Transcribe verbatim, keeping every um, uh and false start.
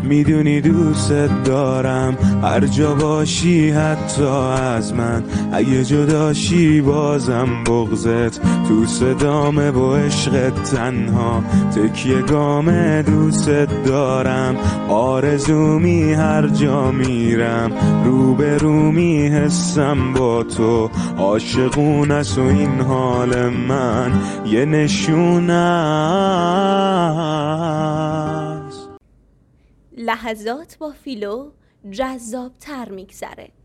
میدونی دوست دارم هر جا باشی حتی از من، اگه جداشی بازم بغضت تو صدامه و عشقت تنها تکیه گامه. دوست دارم آرزومی هر جا میرم رو به رو میحسم با تو، عاشقون است و این حال من یه نشونه است. لحظات با فیلو جذاب تر میگذره.